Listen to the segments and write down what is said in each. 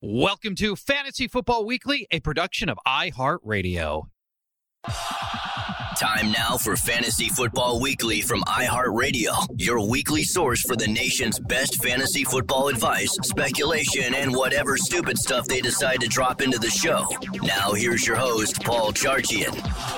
Welcome to Fantasy Football Weekly, a production of iHeartRadio. Time now for Fantasy Football Weekly from iHeartRadio, your weekly source for the nation's best fantasy football advice, speculation, and whatever stupid stuff they decide to drop into the show. Now here's your host, Paul Charchian.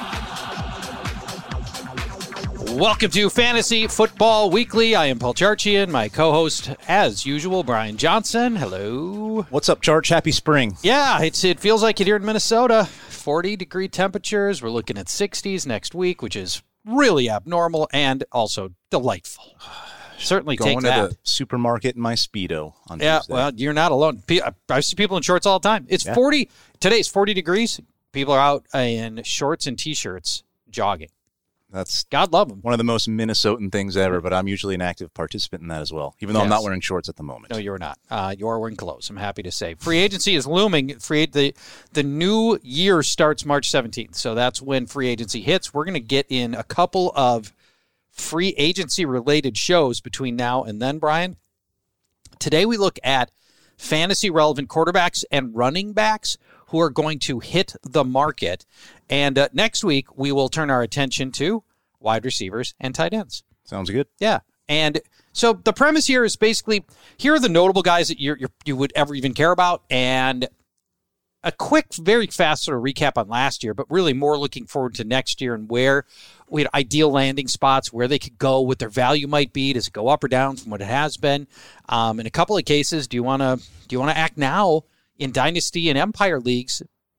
Welcome to Fantasy Football Weekly. I am Paul Charchian. My co-host, as usual, Brian Johnson. Hello. What's up, Charch? Happy spring. Yeah, it feels like it here in Minnesota. 40-degree temperatures. We're looking at 60s next week, which is really abnormal and also delightful. Certainly take that. Going to the supermarket in my Speedo on Tuesday. Well, you're not alone. I see people in shorts all the time. It's 40. Today's 40 degrees. People are out in shorts and T-shirts jogging. That's God love them. One of the most Minnesotan things ever, but I'm usually an active participant in that as well, even though I'm not wearing shorts at the moment. No, you're not. You're wearing clothes, I'm happy to say. Free agency is looming. The new year starts March 17th, so that's when free agency hits. We're going to get in a couple of free agency-related shows between now and then, Brian. Today we look at fantasy-relevant quarterbacks and running backs who are going to hit the market. And next week, we will turn our attention to wide receivers and tight ends. Sounds good. Yeah. And so the premise here is basically, here are the notable guys that you would ever even care about. And a quick, very fast sort of recap on last year, but really more looking forward to next year and where we had ideal landing spots, where they could go, what their value might be. Does it go up or down from what it has been? In a couple of cases, do you want to act now in Dynasty and Empire leagues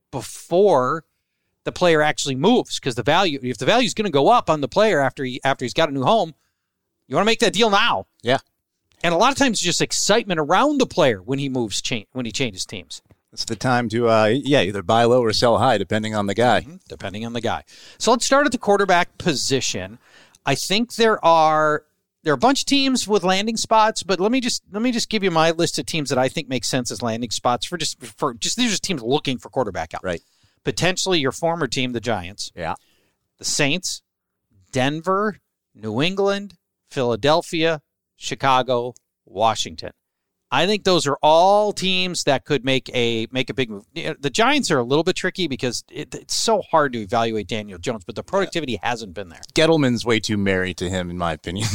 before the player actually moves? Because if the value is going to go up on the player after he's got a new home, you want to make that deal now. Yeah. And a lot of times, just excitement around the player when he moves, when he changes teams. It's the time to either buy low or sell high, depending on the guy. Mm-hmm. Depending on the guy. So let's start at the quarterback position. I think there are a bunch of teams with landing spots, but let me just give you my list of teams that I think make sense as landing spots for these are teams looking for quarterback out. Right. Potentially your former team, the Giants. Yeah. The Saints, Denver, New England, Philadelphia, Chicago, Washington. I think those are all teams that could make a big move. The Giants are a little bit tricky because it's so hard to evaluate Daniel Jones, but the productivity hasn't been there. Gettleman's way too married to him, in my opinion,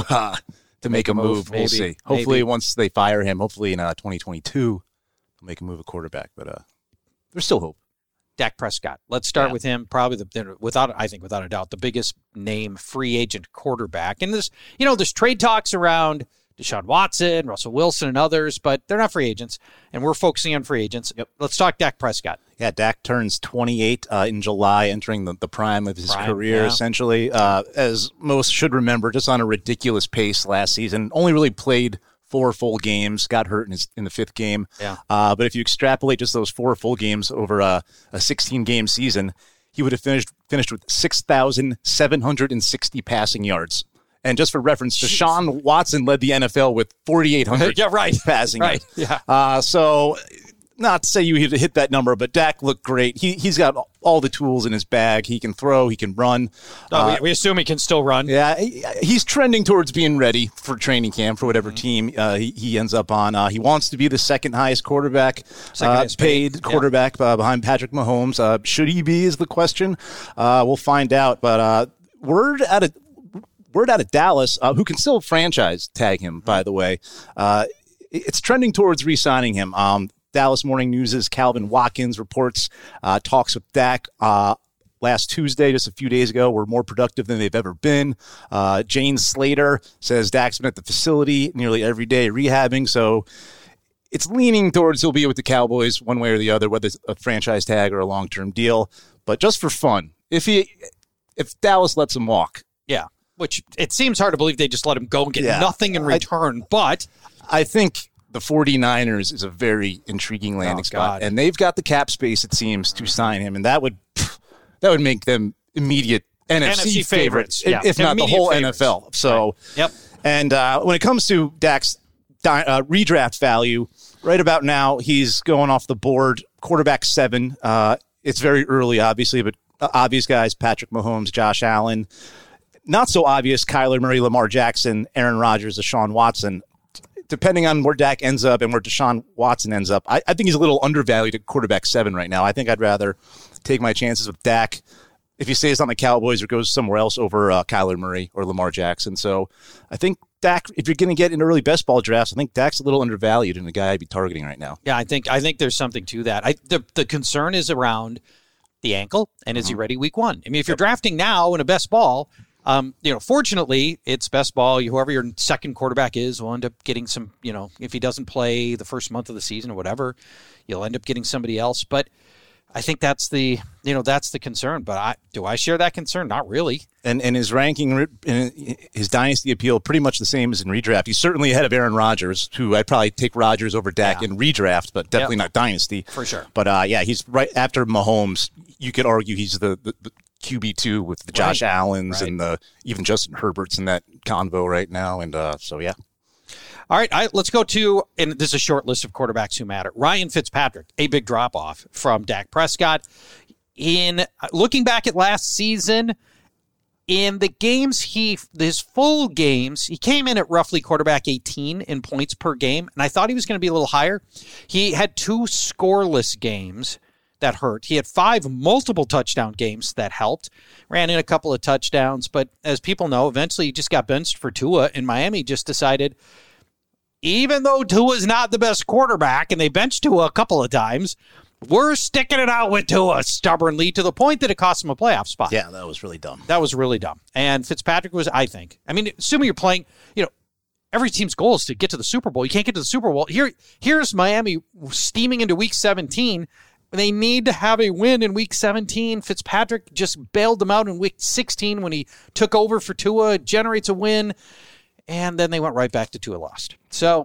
to make a move. We'll see. Hopefully, once they fire him, hopefully in 2022, they'll make a move at quarterback. But there's still hope. Dak Prescott. Let's start with him. Probably without a doubt, the biggest name free agent quarterback. And there's trade talks around Deshaun Watson, Russell Wilson, and others, but they're not free agents, and we're focusing on free agents. Yep. Let's talk Dak Prescott. Yeah, Dak turns 28 in July, entering the prime of his career, essentially. As most should remember, just on a ridiculous pace last season. Only really played 4 full games, got hurt in the 5th game. Yeah. But if you extrapolate just those 4 full games over a 16-game season, he would have finished with 6,760 passing yards. And just for reference, Deshaun Watson led the NFL with 4,800 passing yards. Yeah. So not to say you hit that number, but Dak looked great. He's got all the tools in his bag. He can throw. He can run. We assume he can still run. Yeah, he's trending towards being ready for training camp for whatever team he ends up on. He wants to be the second highest quarterback, paid quarterback behind Patrick Mahomes. Should he be is the question. We'll find out. But word out of Dallas, who can still franchise tag him, by the way. It's trending towards re-signing him. Dallas Morning News' Calvin Watkins reports talks with Dak last Tuesday, just a few days ago, were more productive than they've ever been. Jane Slater says Dak's been at the facility nearly every day rehabbing, so it's leaning towards he'll be with the Cowboys one way or the other, whether it's a franchise tag or a long-term deal. But just for fun, if Dallas lets him walk. Yeah. Which it seems hard to believe they just let him go and get nothing in return. But I think the 49ers is a very intriguing landing spot. And they've got the cap space, it seems, to sign him. And that would make them immediate NFC favorites, if not the whole NFL. So, And when it comes to Dak's redraft value, right about now, he's going off the board, quarterback 7. It's very early, obviously, but obvious guys, Patrick Mahomes, Josh Allen. Not so obvious, Kyler Murray, Lamar Jackson, Aaron Rodgers, Deshaun Watson. depending on where Dak ends up and where Deshaun Watson ends up, I think he's a little undervalued at quarterback 7 right now. I think I'd rather take my chances with Dak if he stays on the Cowboys or goes somewhere else over Kyler Murray or Lamar Jackson. So I think Dak, if you're going to get in early best ball drafts, I think Dak's a little undervalued and the guy I'd be targeting right now. Yeah, I think there's something to that. The concern is around the ankle, and is he ready week 1? I mean, if you're drafting now in a best ball, fortunately, it's best ball. Whoever your second quarterback is will end up getting some, if he doesn't play the first month of the season or whatever, you'll end up getting somebody else. But I think that's the concern. But do I share that concern? Not really. And his ranking, his dynasty appeal, pretty much the same as in redraft. He's certainly ahead of Aaron Rodgers, who I'd probably take Rodgers over Dak in redraft, but definitely not dynasty. For sure. But he's right after Mahomes. You could argue he's the QB2 with the Josh Allens and even Justin Herbert's in that convo right now. And so, yeah. All right, let's go to, and this is a short list of quarterbacks who matter. Ryan Fitzpatrick, a big drop-off from Dak Prescott. In looking back at last season, in the games, his full games, he came in at roughly quarterback 18 in points per game, and I thought he was going to be a little higher. He had 2 scoreless games that hurt. He had 5 multiple touchdown games that helped. Ran in a couple of touchdowns, but as people know, eventually he just got benched for Tua, and Miami just decided, even though Tua's not the best quarterback, and they benched Tua a couple of times, we're sticking it out with Tua stubbornly to the point that it cost him a playoff spot. Yeah, that was really dumb. And Fitzpatrick was, I think, assuming you're playing, every team's goal is to get to the Super Bowl. You can't get to the Super Bowl. Here's Miami steaming into Week 17. They need to have a win in Week 17. Fitzpatrick just bailed them out in Week 16 when he took over for Tua, generates a win, and then they went right back to Tua lost. So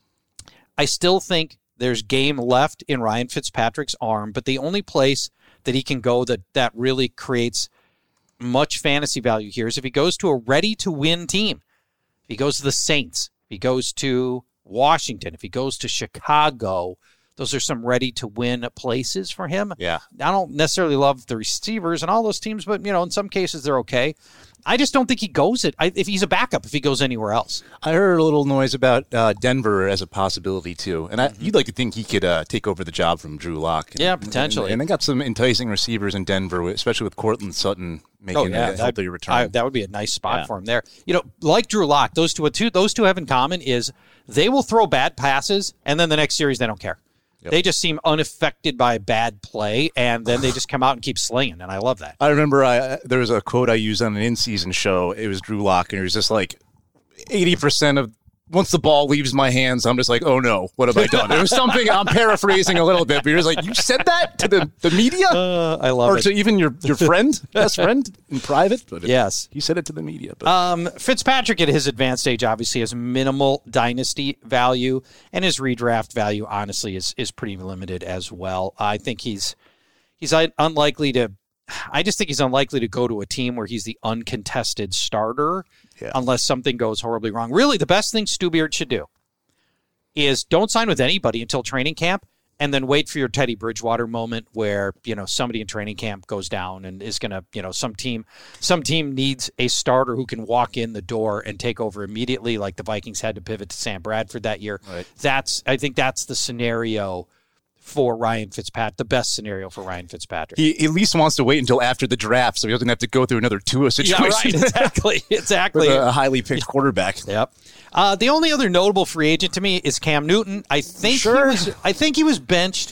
I still think there's game left in Ryan Fitzpatrick's arm, but the only place that he can go that really creates much fantasy value here is if he goes to a ready-to-win team. If he goes to the Saints, if he goes to Washington, if he goes to Chicago, those are some ready-to-win places for him. Yeah. I don't necessarily love the receivers and all those teams, but, in some cases they're okay. I just don't think he goes it. If he's a backup, if he goes anywhere else. I heard a little noise about Denver as a possibility, too. And you'd like to think he could take over the job from Drew Lock. Yeah, potentially. And they got some enticing receivers in Denver, especially with Cortland Sutton making a healthy return. That would be a nice spot for him there. Like Drew Lock, those two have in common is they will throw bad passes, and then the next series they don't care. Yep. They just seem unaffected by bad play, and then they just come out and keep slinging, and I love that. I remember there was a quote I used on an in-season show. It was Drew Lock, and it was just like 80% of once the ball leaves my hands, I'm just like, oh no, what have I done? It was something, I'm paraphrasing a little bit, but you're just like, you said that to the media? I love it. Or to even your friend, best friend in private? But yes. He said it to the media. But. Fitzpatrick at his advanced age obviously has minimal dynasty value, and his redraft value honestly is pretty limited as well. I think he's unlikely to, I just think he's unlikely to go to a team where he's the uncontested starter unless something goes horribly wrong. Really, the best thing Stu Beard should do is don't sign with anybody until training camp and then wait for your Teddy Bridgewater moment where, somebody in training camp goes down and is going to, some team needs a starter who can walk in the door and take over immediately, like the Vikings had to pivot to Sam Bradford that year. Right. I think that's the scenario for Ryan Fitzpatrick, the best scenario for Ryan Fitzpatrick. He at least wants to wait until after the draft so he doesn't have to go through another Tua situation. Yeah, right, exactly. With a highly picked quarterback. Yep. The only other notable free agent to me is Cam Newton. I think he was benched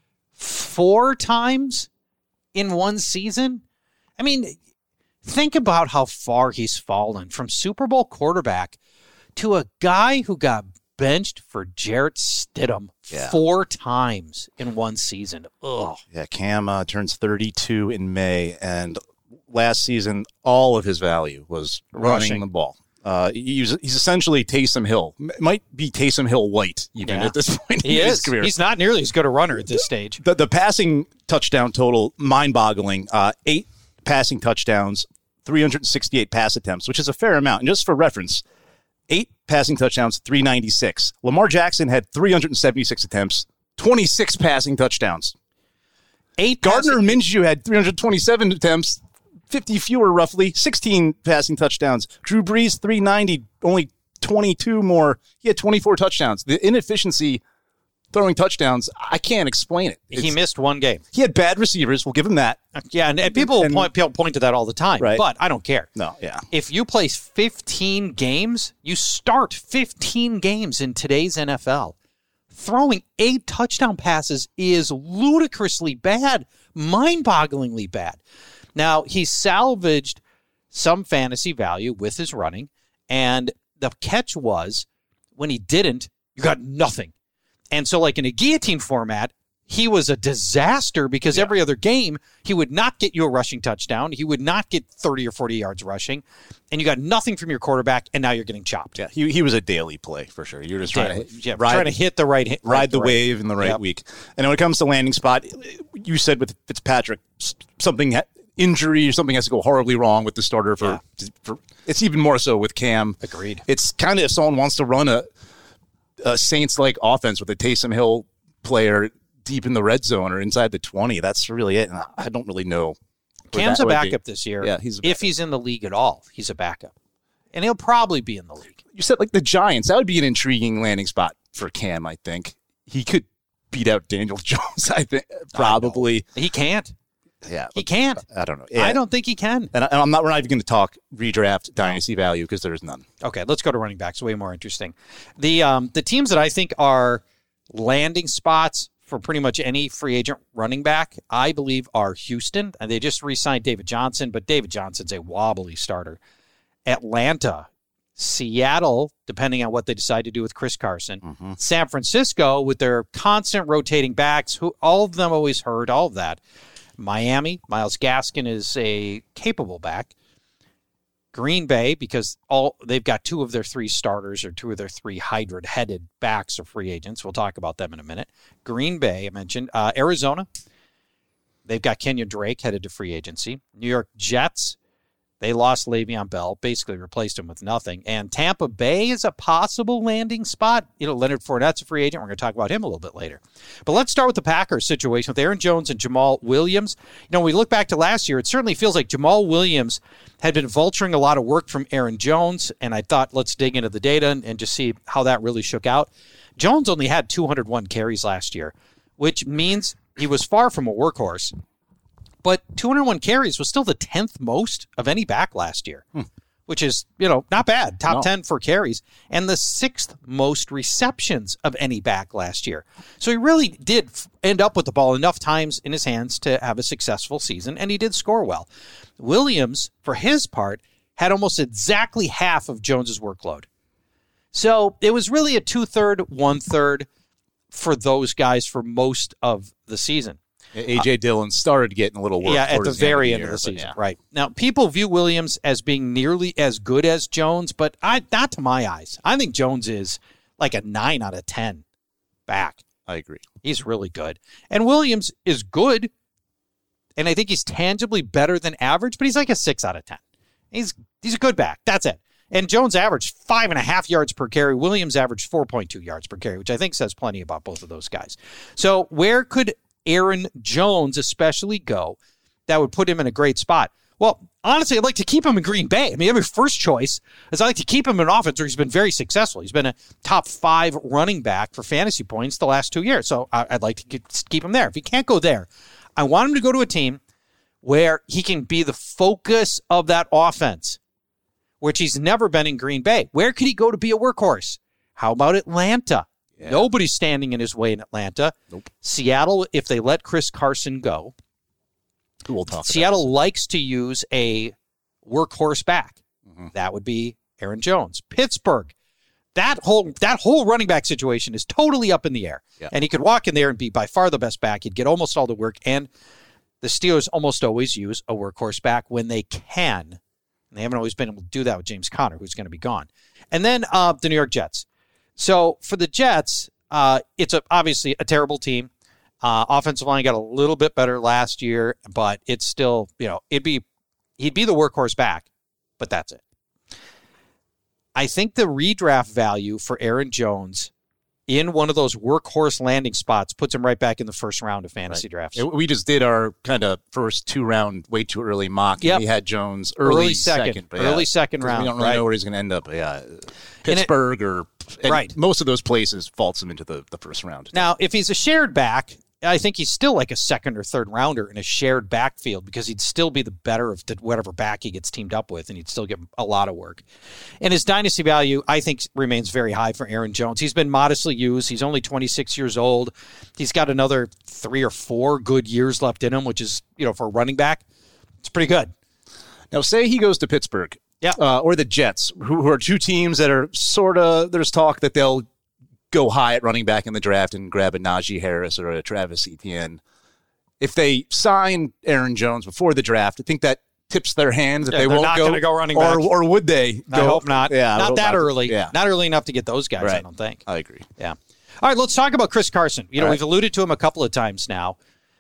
4 times in one season. I mean, think about how far he's fallen from Super Bowl quarterback to a guy who got benched for Jarrett Stidham 4 times in one season. Ugh. Yeah, Cam turns 32 in May, and last season, all of his value was running the ball. He's essentially Taysom Hill. Might be Taysom Hill White even at this point in his career. He's not nearly as good a runner at this stage. The passing touchdown total, mind-boggling. 8 passing touchdowns, 368 pass attempts, which is a fair amount. And just for reference, 8 passing touchdowns, 396. Lamar Jackson had 376 attempts, 26 passing touchdowns. Gardner Minshew had 327 attempts, 50 fewer roughly, 16 passing touchdowns. Drew Brees, 390, only 22 more. He had 24 touchdowns. The inefficiency throwing touchdowns, I can't explain it. He missed one game. He had bad receivers. We'll give him that. Yeah, and people point to that all the time. Right. But I don't care. No, yeah. If you play 15 games, you start 15 games in today's NFL. Throwing 8 touchdown passes is ludicrously bad, mind-bogglingly bad. Now, he salvaged some fantasy value with his running, and the catch was, when he didn't, you got nothing. And so, like in a guillotine format, he was a disaster because every other game, he would not get you a rushing touchdown. He would not get 30 or 40 yards rushing. And you got nothing from your quarterback, and now you're getting chopped. Yeah, he was a daily play for sure. You're just trying to hit the right ride the wave in the right week. And when it comes to landing spot, you said with Fitzpatrick, injury or something has to go horribly wrong with the starter for it's even more so with Cam. Agreed. It's kind of if someone wants to run a Saints-like offense with a Taysom Hill player deep in the red zone or inside the 20. That's really it. And I don't really know. Cam's a backup this year. Yeah, if he's in the league at all, he's a backup. And he'll probably be in the league. You said like the Giants. That would be an intriguing landing spot for Cam, I think. He could beat out Daniel Jones, I think. Probably. He can't. Yeah. He can't. I don't know. Yeah. I don't think he can. And we're not even going to talk redraft dynasty value because there's none. Okay, let's go to running backs. Way more interesting. The teams that I think are landing spots for pretty much any free agent running back, I believe, are Houston. And they just re-signed David Johnson, but David Johnson's a wobbly starter. Atlanta, Seattle, depending on what they decide to do with Chris Carson. San Francisco, with their constant rotating backs, who all of them always hurt, all of that. Miami, Myles Gaskin is a capable back. Green Bay, because they've got 2 of their 3 starters or 2 of their 3 hybrid-headed backs are free agents. We'll talk about them in a minute. Green Bay, I mentioned. Arizona, they've got Kenyon Drake headed to free agency. New York Jets, they lost Le'Veon Bell, basically replaced him with nothing. And Tampa Bay is a possible landing spot. Leonard Fournette's a free agent. We're going to talk about him a little bit later. But let's start with the Packers situation with Aaron Jones and Jamal Williams. When we look back to last year, it certainly feels like Jamal Williams had been vulturing a lot of work from Aaron Jones, and I thought let's dig into the data and just see how that really shook out. Jones only had 201 carries last year, which means he was far from a workhorse. But 201 carries was still the 10th most of any back last year, which is, not bad. Top 10 for carries. And the 6th most receptions of any back last year. So he really did end up with the ball enough times in his hands to have a successful season, and he did score well. Williams, for his part, had almost exactly half of Jones's workload. So it was really a 2/3, 1/3 for those guys for most of the season. A.J. Dillon started getting a little work. Yeah, at the very end of the season. Right. Now, people view Williams as being nearly as good as Jones, but not to my eyes. I think Jones is like a 9 out of 10 back. I agree. He's really good. And Williams is good, and I think he's tangibly better than average, but he's like a 6 out of 10. He's a good back. That's it. And Jones averaged 5.5 yards per carry. Williams averaged 4.2 yards per carry, which I think says plenty about both of those guys. So where could Aaron Jones especially go that would put him in a great spot? Well, honestly, I'd like to keep him in Green Bay. I mean, every first choice is I'd like to keep him in offense where he's been very successful. He's been a top 5 running back for fantasy points the last 2 years. So I'd like to keep him there. If he can't go there, I want him to go to a team where he can be the focus of that offense, which he's never been in Green Bay. Where could he go to be a workhorse? How about Atlanta? Yeah. Nobody's standing in his way in Atlanta. Nope. Seattle, if they let Chris Carson go, we'll talk Seattle likes to use a workhorse back. Mm-hmm. That would be Aaron Jones. Pittsburgh, that whole running back situation is totally up in the air. Yeah. And he could walk in there and be by far the best back. He'd get almost all the work. And the Steelers almost always use a workhorse back when they can. And they haven't always been able to do that with James Conner, who's going to be gone. And then the New York Jets. So for the Jets, it's obviously a terrible team. Offensive line got a little bit better last year, but it's still, he'd be the workhorse back, but that's it. I think the redraft value for Aaron Jones in one of those workhorse landing spots puts him right back in the first round of fantasy drafts. We just did our kind of first 2-round, way too early mock. Yep. We had Jones early second. But early second round. We don't really know where he's going to end up. But yeah, Pittsburgh right. Most of those places faults him into the first round. Now, if he's a shared back, I think he's still like a second or third rounder in a shared backfield because he'd still be the better of whatever back he gets teamed up with, and he'd still get a lot of work. And his dynasty value, I think, remains very high for Aaron Jones. He's been modestly used. He's only 26 years old. He's got another 3 or 4 good years left in him, which is, for a running back, it's pretty good. Now, say he goes to Pittsburgh, or the Jets, who are two teams that are sort of, there's talk that they'll go high at running back in the draft and grab a Najee Harris or a Travis Etienne. If they sign Aaron Jones before the draft, I think that tips their hands that they won't not going to go running back. Or would they? I hope not. Yeah, not that early. Yeah. Not early enough to get those guys, right. I don't think. I agree. Yeah. All right, let's talk about Chris Carson. We've alluded to him a couple of times now.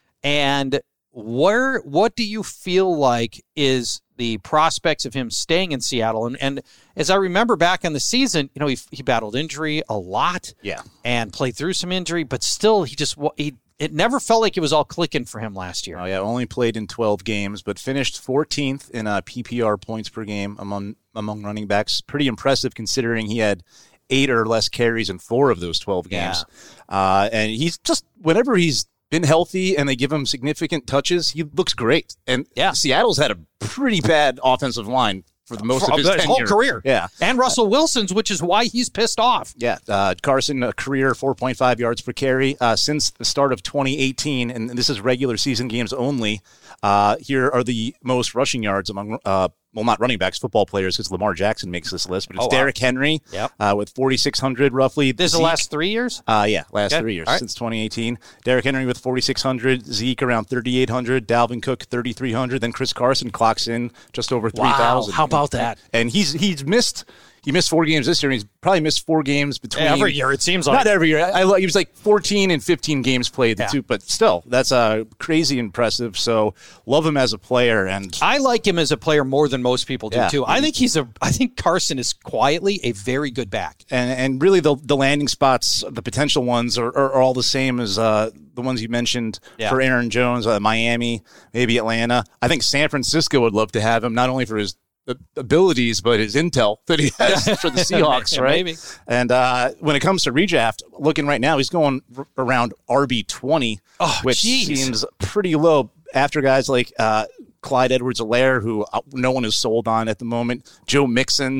And what do you feel like is the prospects of him staying in Seattle? And as I remember back in the season, he battled injury a lot, and played through some injury, but still it never felt like it was all clicking for him last year. Oh yeah, only played in 12 games, but finished 14th in PPR points per game among running backs. Pretty impressive considering he had 8 or less carries in 4 of those 12 games. And he's just, whenever he's been healthy and they give him significant touches, he looks great. And Seattle's had a pretty bad offensive line for the most of his whole career. Yeah. And Russell Wilson's, which is why he's pissed off. Yeah. Carson, a career 4.5 yards per carry since the start of 2018, and this is regular season games only. Here are the most rushing yards among not running backs, football players, because Lamar Jackson makes this list, but it's Derrick Henry with 4,600 roughly. This is the last 3 years? Last 3 years, since 2018. Derrick Henry with 4,600, Zeke around 3,800, Dalvin Cook 3,300, then Chris Carson clocks in just over 3,000. How about that? And he missed 4 games this year, and he's probably missed 4 games between. Every year, it seems like. Not every year. He was like 14 and 15 games played, the two, but still, that's crazy impressive. So, love him as a player. And I like him as a player more than most people do, too. I think Carson is quietly a very good back. And really, the landing spots, the potential ones, are all the same as the ones you mentioned for Aaron Jones, Miami, maybe Atlanta. I think San Francisco would love to have him, not only for his abilities, but his intel that he has for the Seahawks, right? Maybe. And when it comes to redraft, looking right now, he's going around RB20, which seems pretty low after guys like Clyde Edwards-Helaire, who no one is sold on at the moment. Joe Mixon,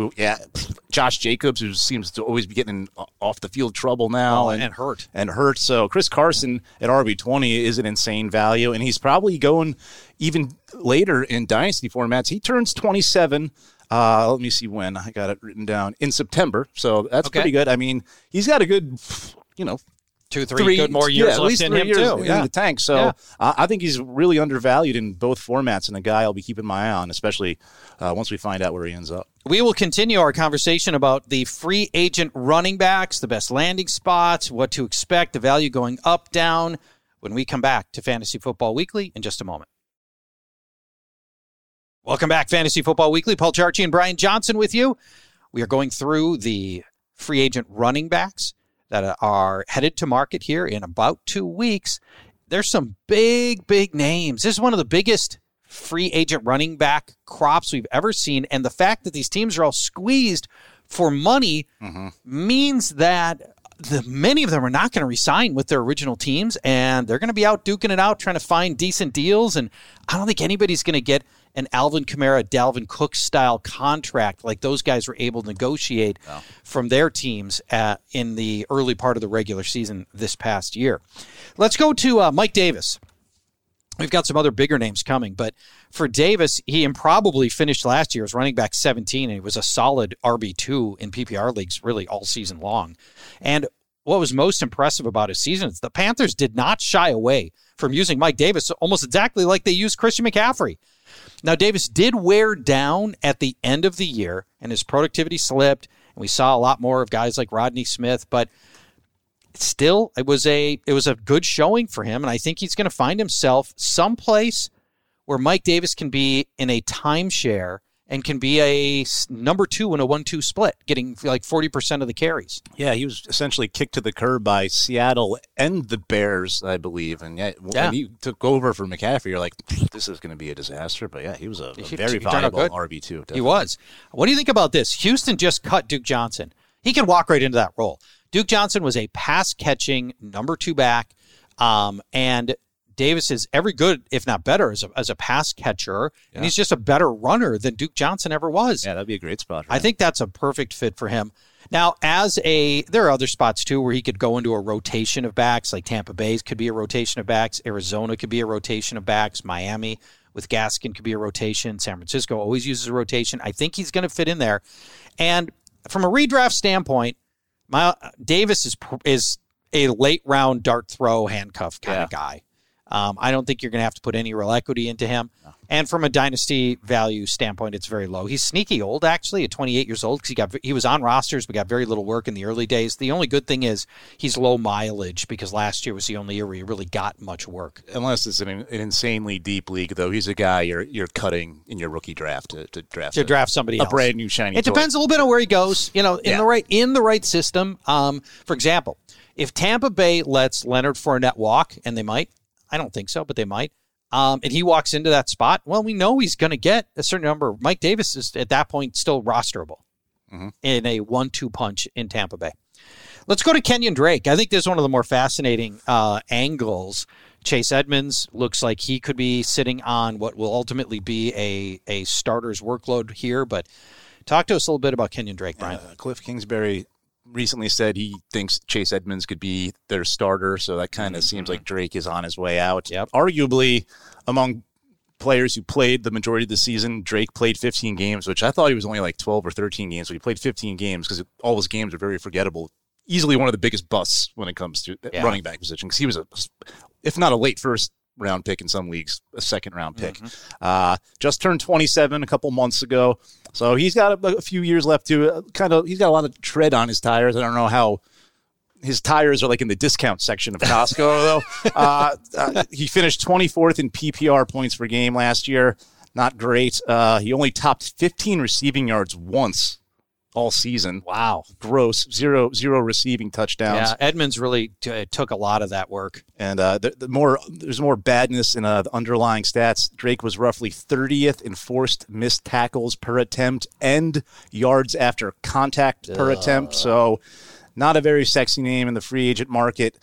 Josh Jacobs, who seems to always be getting off the field trouble now and hurt. So Chris Carson at RB20 is an insane value, and he's probably going even later in dynasty formats. He turns 27. Let me see when. I got it written down in September. So that's pretty good. I mean, he's got a good, 2-3 good more years left in him too. In the tank. So I think he's really undervalued in both formats, and a guy I'll be keeping my eye on, especially once we find out where he ends up. We will continue our conversation about the free agent running backs, the best landing spots, what to expect, the value going up, down, when we come back to Fantasy Football Weekly in just a moment. Welcome back, Fantasy Football Weekly. Paul Charchi and Brian Johnson with you. We are going through the free agent running backs that are headed to market here in about 2 weeks. There's some big, big names. This is one of the biggest free agent running back crops we've ever seen. And the fact that these teams are all squeezed for money means that many of them are not going to re-sign with their original teams, and they're going to be out duking it out, trying to find decent deals. And I don't think anybody's going to get an Alvin Kamara, Dalvin Cook style contract like those guys were able to negotiate from their teams in the early part of the regular season this past year. Let's go to Mike Davis. We've got some other bigger names coming, but for Davis, he improbably finished last year as running back 17, and he was a solid RB2 in PPR leagues really all season long. And what was most impressive about his season is the Panthers did not shy away from using Mike Davis almost exactly like they used Christian McCaffrey. Now, Davis did wear down at the end of the year, and his productivity slipped, and we saw a lot more of guys like Rodney Smith, but still, it was a good showing for him, and I think he's going to find himself someplace where Mike Davis can be in a timeshare and can be a number 2 in a 1-2 split, getting like 40% of the carries. Yeah, he was essentially kicked to the curb by Seattle and the Bears, I believe. And when he took over for McCaffrey, you're like, this is going to be a disaster. But yeah, he was a very valuable RB2. Definitely. He was. What do you think about this? Houston just cut Duke Johnson. He can walk right into that role. Duke Johnson was a pass-catching number 2 back, and Davis is every good, if not better, as a pass catcher, and he's just a better runner than Duke Johnson ever was. Yeah, that'd be a great spot for him. I think that's a perfect fit for him. Now, there are other spots, too, where he could go into a rotation of backs, like Tampa Bay could be a rotation of backs, Arizona could be a rotation of backs, Miami with Gaskin could be a rotation, San Francisco always uses a rotation. I think he's going to fit in there. And from a redraft standpoint, Davis is a late-round dart throw handcuff kind of guy. I don't think you're going to have to put any real equity into him. No. And from a dynasty value standpoint, it's very low. He's sneaky old, actually, at 28 years old, because he was on rosters but got very little work in the early days. The only good thing is he's low mileage, because last year was the only year where he really got much work. Unless it's an insanely deep league, though. He's a guy you're cutting in your rookie draft to draft somebody else. A brand new shiny toy. Depends a little bit on where he goes. In the right system. For example, if Tampa Bay lets Leonard Fournette walk, and they might, I don't think so, but they might. And he walks into that spot. Well, we know he's going to get a certain number. Mike Davis is, at that point, still rosterable in a 1-2 punch in Tampa Bay. Let's go to Kenyon Drake. I think this is one of the more fascinating angles. Chase Edmonds looks like he could be sitting on what will ultimately be a starter's workload here. But talk to us a little bit about Kenyon Drake, Brian. Cliff Kingsbury recently said he thinks Chase Edmonds could be their starter, so that kind of seems like Drake is on his way out. Yep. Arguably, among players who played the majority of the season, Drake played 15 games, which I thought he was only like 12 or 13 games, but he played 15 games because all his games are very forgettable. Easily one of the biggest busts when it comes to running back position, because he was, if not a late first-round pick in some leagues, a second-round pick. Just turned 27 a couple months ago. So he's got a few years left to he's got a lot of tread on his tires. I don't know how his tires are like in the discount section of Costco, though. He finished 24th in PPR points per game last year. Not great. He only topped 15 receiving yards once all season. Wow. Gross. Zero receiving touchdowns. Yeah, Edmonds really took a lot of that work. And there's more badness in the underlying stats. Drake was roughly 30th in forced missed tackles per attempt and yards after contact per attempt. So not a very sexy name in the free agent market.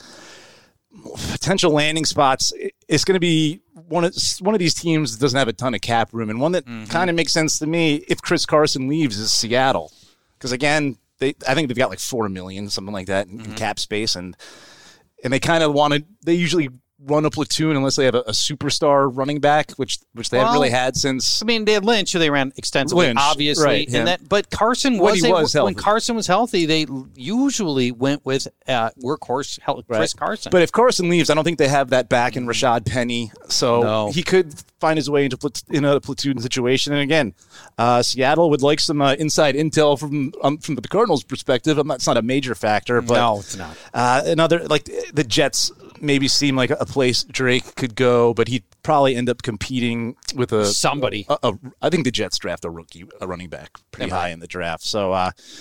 Potential landing spots. It's going to be one of these teams that doesn't have a ton of cap room, and one that kind of makes sense to me if Chris Carson leaves is Seattle. Because, again, I think they've got like $4 million, something like that, in cap space. And they kind of they usually run a platoon unless they have a superstar running back, which they haven't really had since. I mean, they had Lynch, who they ran extensively, obviously. Right, but Carson when Carson was healthy, they usually went with workhorse Chris Carson. But if Carson leaves, I don't think they have that back in Rashad Penny. So he could find his way in a platoon situation. And again, Seattle would like some inside intel from the Cardinals' perspective. It's not a major factor, but no, it's not. Another, like the Jets maybe seem like a place Drake could go, but he'd probably end up competing with somebody. I think the Jets draft a running back pretty high in the draft. So,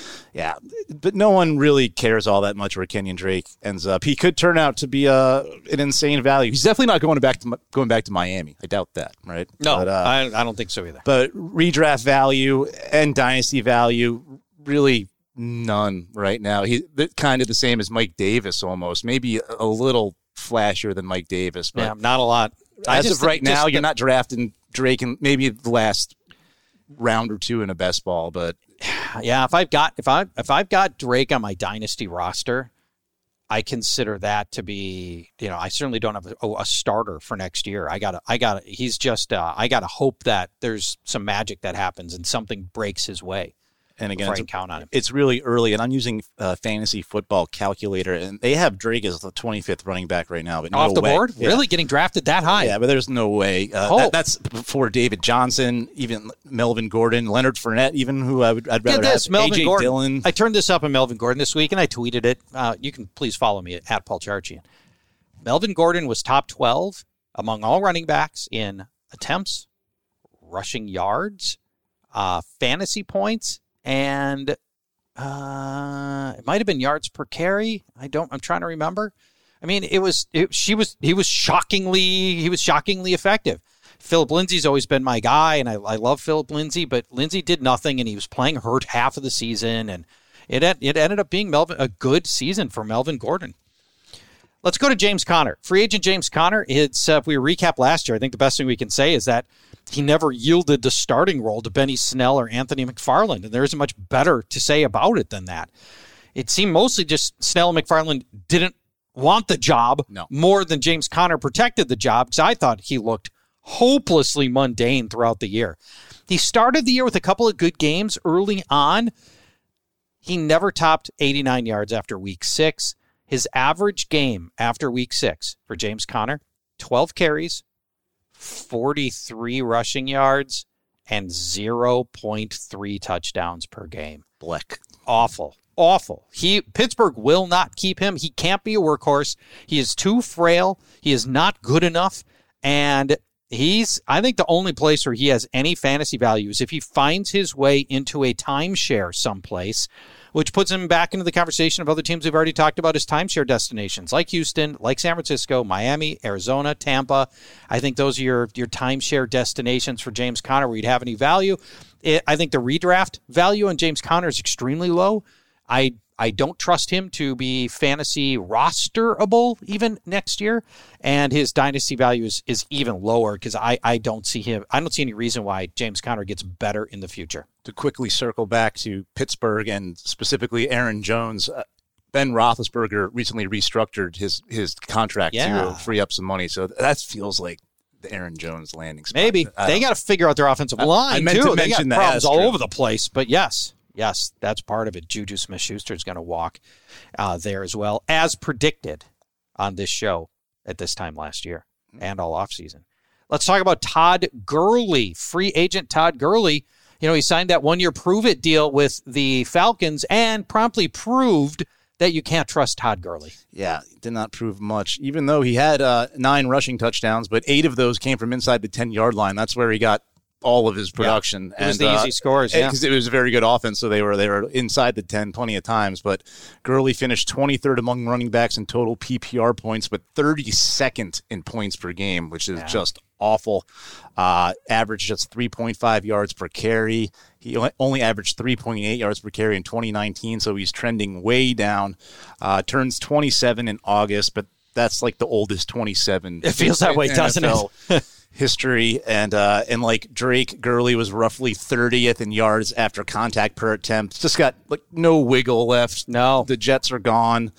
but no one really cares all that much where Kenyon Drake ends up. He could turn out to be an insane value. He's definitely not going back to Miami. I doubt that, right? No, but, I don't think so either. But redraft value and dynasty value, really none right now. He's kind of the same as Mike Davis almost, maybe a little flashier than Mike Davis, but not a lot. As of right now, you're not drafting Drake in maybe the last round or two in a best ball, but yeah, if I've got Drake on my dynasty roster, I consider that to be, I certainly don't have a starter for next year. I gotta hope that there's some magic that happens and something breaks his way. And again, count on him. It's really early, and I'm using Fantasy Football Calculator, and they have Drake as the 25th running back right now. But off the board? Yeah. Really? Getting drafted that high? Yeah, but there's no way. That's before David Johnson, even Melvin Gordon, Leonard Fournette, even who I'd rather have. A.J. Dillon. I turned this up on Melvin Gordon this week, and I tweeted it. You can please follow me at Paul Charchian. Melvin Gordon was top 12 among all running backs in attempts, rushing yards, fantasy points, and it might have been yards per carry. I'm trying to remember. I mean, he was shockingly effective. Philip Lindsay's always been my guy, and I love Philip Lindsay, but Lindsay did nothing, and he was playing hurt half of the season, and it ended up being a good season for Melvin Gordon. Let's go to James Conner. Free agent James Conner, if we recap last year, I think the best thing we can say is that he never yielded the starting role to Benny Snell or Anthony McFarland, and there isn't much better to say about it than that. It seemed mostly just Snell and McFarland didn't want the job more than James Conner protected the job, because I thought he looked hopelessly mundane throughout the year. He started the year with a couple of good games early on. He never topped 89 yards after week 6. His average game after week 6 for James Conner, 12 carries, 43 rushing yards, and 0.3 touchdowns per game. Black. Awful. Pittsburgh will not keep him. He can't be a workhorse. He is too frail. He is not good enough. And I think the only place where he has any fantasy value is if he finds his way into a timeshare someplace, which puts him back into the conversation of other teams we've already talked about as timeshare destinations, like Houston, like San Francisco, Miami, Arizona, Tampa. I think those are your timeshare destinations for James Conner where you'd have any value. I think the redraft value on James Conner is extremely low. I don't trust him to be fantasy rosterable even next year, and his dynasty value is even lower because I don't see any reason why James Conner gets better in the future. To quickly circle back to Pittsburgh and specifically Aaron Jones, Ben Roethlisberger recently restructured his contract to free up some money, so that feels like the Aaron Jones landing spot. Maybe they got to figure out their offensive line. I meant too. to mention they got that problems all over the place, but yes, that's part of it. Juju Smith-Schuster is going to walk there as well, as predicted on this show at this time last year and all offseason. Let's talk about Todd Gurley, free agent Todd Gurley. He signed that 1-year prove-it deal with the Falcons and promptly proved that you can't trust Todd Gurley. Yeah, did not prove much, even though he had 9 rushing touchdowns, but 8 of those came from inside the 10-yard line. That's where he got all of his production. It was the easy scores, because it was a very good offense, so they were inside the 10 plenty of times. But Gurley finished 23rd among running backs in total PPR points, but 32nd in points per game, which is just awful. Averaged just 3.5 yards per carry. He only averaged 3.8 yards per carry in 2019, so he's trending way down. Turns 27 in August, but that's like the oldest 27. It feels that way, doesn't it? History, and like Drake, Gurley was roughly 30th in yards after contact per attempt. Just got like no wiggle left. No, the Jets are gone.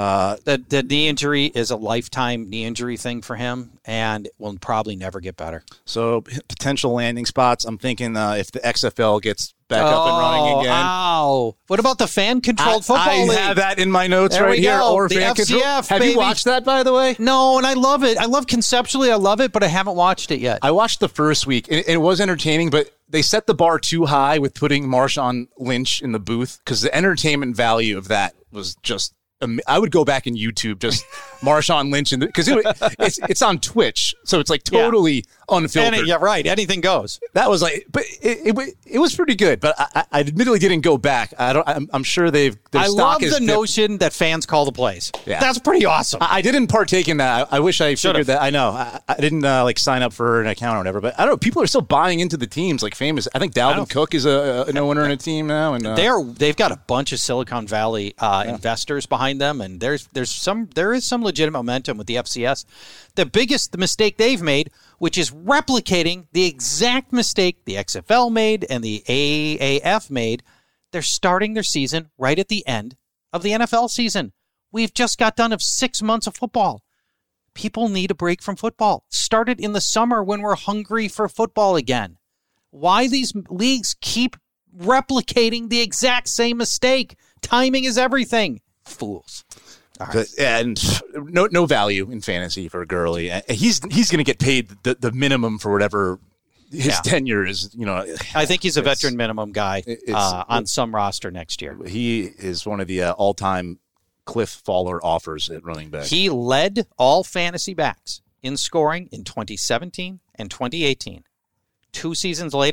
The knee injury is a lifetime knee injury thing for him, and will probably never get better. So potential landing spots. I'm thinking if the XFL gets back up and running again. Ow. What about the fan-controlled football league? I have that in my notes there right here. Go. Or the fan FCF, control. Have baby. you watched that, by the way? No, and I love it. Conceptually, I love it, but I haven't watched it yet. I watched the first week. It was entertaining, but they set the bar too high with putting Marshawn Lynch in the booth because the entertainment value of that was just I would go back in YouTube just Marshawn Lynch because it's on Twitch, so it's like totally unfiltered. Yeah, right. Anything goes. That was like, but it was pretty good. But I admittedly didn't go back. I'm sure their I stock love is the notion that fans call the plays. Yeah. That's pretty awesome. I didn't partake in that. I wish I figured that. I know I didn't sign up for an account or whatever. But I don't know. People are still buying into the teams like famous. I think Dalvin Cook is an owner in a team now, and they've got a bunch of Silicon Valley investors behind them, and there is some legitimate momentum with the FCS. The mistake they've made, which is replicating the exact mistake the XFL made and the AAF made, they're starting their season right at the end of the NFL season. We've just got done of 6 months of football. People need a break from football. Start it in the summer when we're hungry for football again. Why these leagues keep replicating the exact same mistake? Timing is everything. Fools. Right. And no value in fantasy for Gurley. He's going to get paid the minimum for whatever his tenure is. I think he's a veteran minimum guy on some roster next year. He is one of the all-time cliff faller offers at running back. He led all fantasy backs in scoring in 2017 and 2018. 2 seasons later,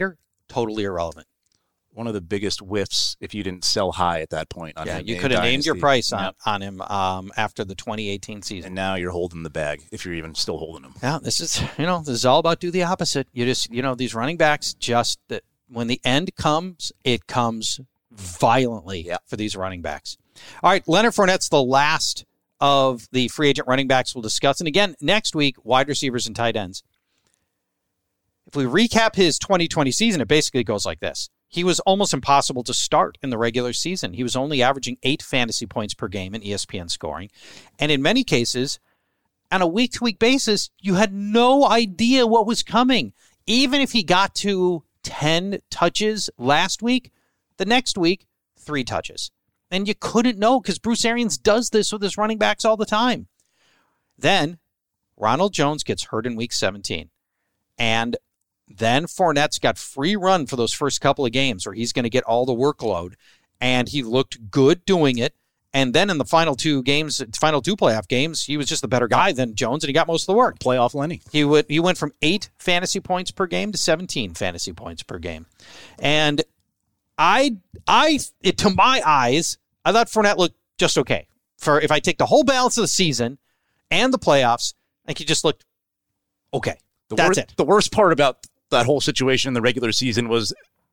totally irrelevant. One of the biggest whiffs if you didn't sell high at that point. On him you could have named your price on him after the 2018 season. And now you're holding the bag if you're even still holding him. Yeah, this is all about do the opposite. You just, these running backs that when the end comes, it comes violently for these running backs. All right, Leonard Fournette's the last of the free agent running backs we'll discuss. And again, next week, wide receivers and tight ends. If we recap his 2020 season, it basically goes like this. He was almost impossible to start in the regular season. He was only averaging 8 fantasy points per game in ESPN scoring. And in many cases, on a week-to-week basis, you had no idea what was coming. Even if he got to 10 touches last week, the next week, 3 touches. And you couldn't know because Bruce Arians does this with his running backs all the time. Then Ronald Jones gets hurt in week 17. And then Fournette's got free run for those first couple of games where he's going to get all the workload. And he looked good doing it. And then in the final 2 playoff games, he was just the better guy than Jones, and he got most of the work. Playoff Lenny. He went from 8 fantasy points per game to 17 fantasy points per game. And to my eyes, I thought Fournette looked just okay. For if I take the whole balance of the season and the playoffs, I think he just looked okay. That's it. The worst part about that whole situation in the regular season was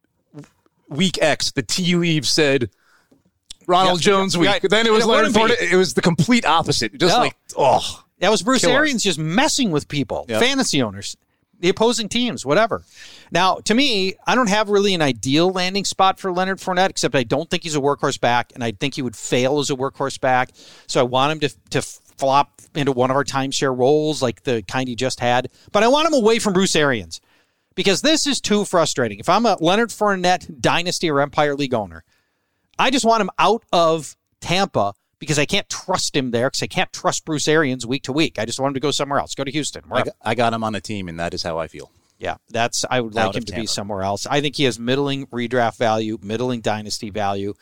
week X. The tea leaves said Ronald Jones week. Then it was Leonard Fournette. It was the complete opposite. That was Bruce Arians just messing with people, fantasy owners, the opposing teams, whatever. Now, to me, I don't have really an ideal landing spot for Leonard Fournette, except I don't think he's a workhorse back, and I think he would fail as a workhorse back. So I want him to flop into one of our timeshare roles like the kind he just had. But I want him away from Bruce Arians because this is too frustrating. If I'm a Leonard Fournette Dynasty or Empire League owner, I just want him out of Tampa because I can't trust him there because I can't trust Bruce Arians week to week. I just want him to go somewhere else. Go to Houston. I got him on a team, and that is how I feel. Yeah, I would like him to be somewhere else. I think he has middling redraft value, middling dynasty value,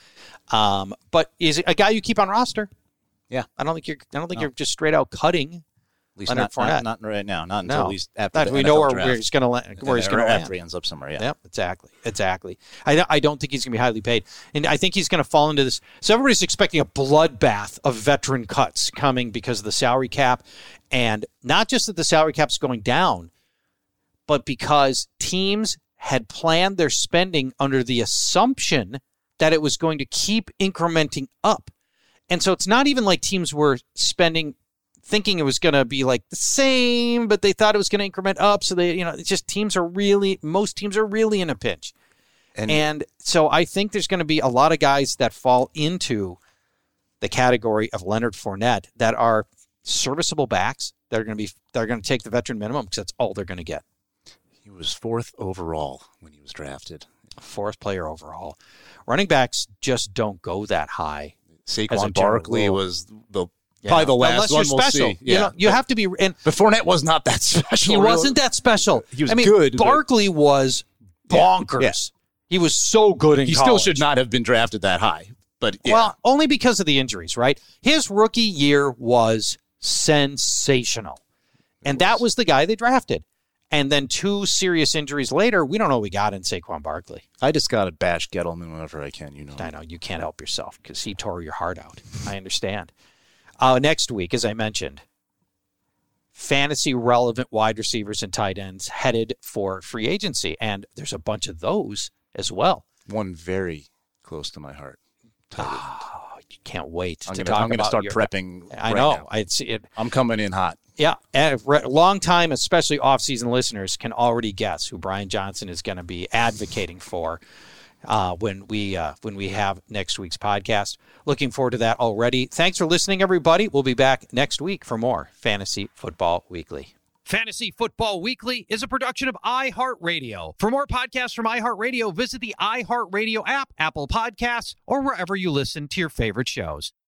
but is a guy you keep on roster. Yeah, I don't think you're just straight out cutting. At least not right now. Not until at least after the we NFL know draft. where he's going to land. Where he's going to land. After he ends up somewhere. Yeah. Yep, exactly. I don't think he's going to be highly paid, and I think he's going to fall into this. So everybody's expecting a bloodbath of veteran cuts coming because of the salary cap, and not just that the salary cap's going down, but because teams had planned their spending under the assumption that it was going to keep incrementing up. And so it's not even like teams were spending thinking it was going to be like the same, but they thought it was going to increment up. So it's just most teams are really in a pinch. And so I think there's going to be a lot of guys that fall into the category of Leonard Fournette that are serviceable backs that are going to take the veteran minimum because that's all they're going to get. He was 4th overall when he was drafted. 4th player overall. Running backs just don't go that high. Saquon Barkley was probably the last unless one you're we'll special. see. Yeah. You have to be. And but Fournette was not that special. He wasn't that special. He was good. Barkley was bonkers. Yeah. He was so good in college. He still should not have been drafted that high. But Well, only because of the injuries, right? His rookie year was sensational. And that was the guy they drafted. And then 2 serious injuries later, we don't know what we got in Saquon Barkley. I just got to bash Gettleman whenever I can, I know, you can't help yourself because he tore your heart out. I understand. Next week, as I mentioned, fantasy-relevant wide receivers and tight ends headed for free agency. And there's a bunch of those as well. One very close to my heart. You can't wait I'm going to start prepping I know. now. I'm coming in hot. Yeah, long time, especially off-season listeners, can already guess who Brian Johnson is going to be advocating for when we have next week's podcast. Looking forward to that already. Thanks for listening, everybody. We'll be back next week for more Fantasy Football Weekly. Fantasy Football Weekly is a production of iHeartRadio. For more podcasts from iHeartRadio, visit the iHeartRadio app, Apple Podcasts, or wherever you listen to your favorite shows.